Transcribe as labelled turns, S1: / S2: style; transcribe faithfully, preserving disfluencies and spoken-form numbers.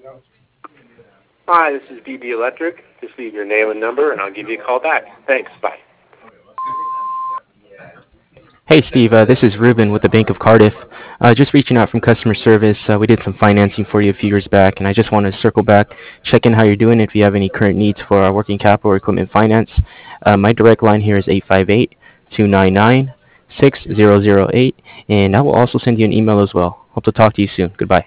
S1: Hi, this is B B Electric. Just leave your name and number, and I'll give you a call back. Thanks. Bye.
S2: Hey Steve, uh, this is Ruben with the Bank of Cardiff. Uh, just reaching out from customer service. Uh, we did some financing for you a few years back, and I just want to circle back, check in how you're doing, if you have any current needs for our working capital or equipment finance. Uh, my direct line here is eight five eight, two nine nine, six zero zero eight, and I will also send you an email as well. Hope to talk to you soon. Goodbye.